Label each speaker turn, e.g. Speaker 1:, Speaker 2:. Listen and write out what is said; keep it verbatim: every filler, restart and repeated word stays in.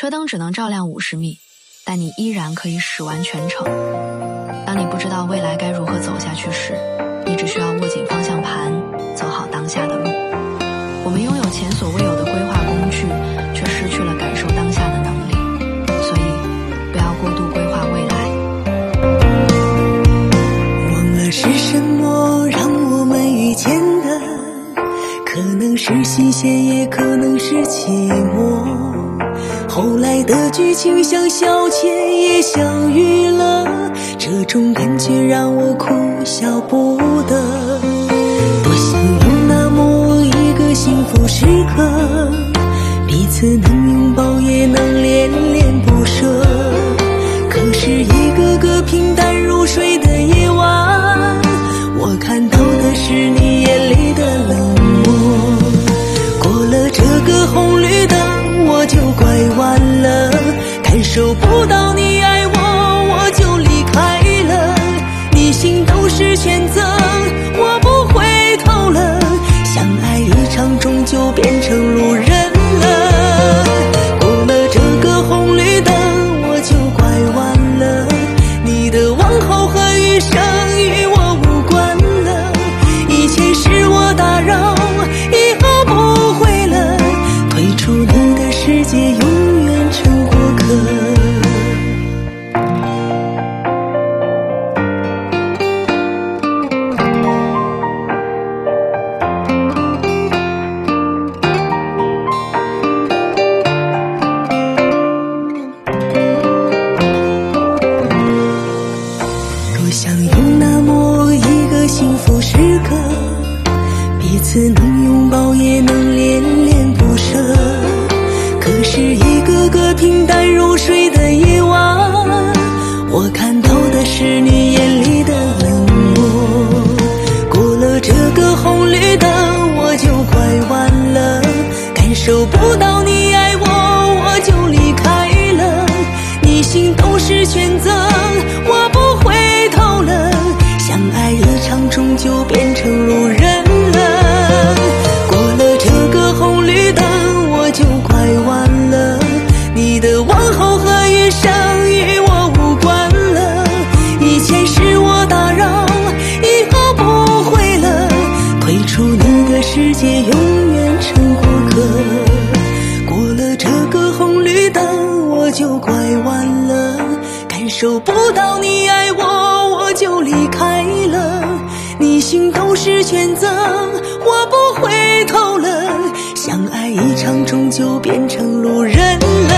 Speaker 1: 车灯只能照亮五十米，但你依然可以驶完全程。当你不知道未来该如何走下去时，你只需要握紧方向盘，走好当下的路。我们拥有前所未有的规划工具，却失去了感受当下的能力，所以不要过度规划未来。
Speaker 2: 忘了是什么让我们遇见的，可能是新鲜，也可能是寂寞。后来的剧情像小妾也相遇了，这种感觉让我哭笑不得。多想有那么一个幸福时刻，彼此能拥抱也能恋恋不舍。可是一个个平淡如水的夜晚，我看到的是你眼里的冷漠。过了这个红绿灯我就拐弯了，感受不到你爱我我就离开了。你心都是选择，我不回头了，相爱一场终究变成路人了。过了这个红绿灯我就拐弯了，你的往后和余生与我无关了，以前是我打扰，以后不会了，退出你的世界永远成过客。想有那么一个幸福时刻，彼此能拥抱也能恋恋不舍。可是一个个平淡如水的夜晚，我看到的是你眼里的冷漠。过了这个红绿灯我就拐弯了，感受不到你爱我我就离开了。你心都是选择，我不会相爱一场终究变成路人了。过了这个红绿灯我就拐弯了，你的往后和余生与我无关了，以前是我打扰，以后不会了，退出你的世界永远成过客。过了这个红绿灯我就拐弯了，感受不到你爱我我就离开了。你心都是选择，我不回头了，相爱一场终究变成路人了。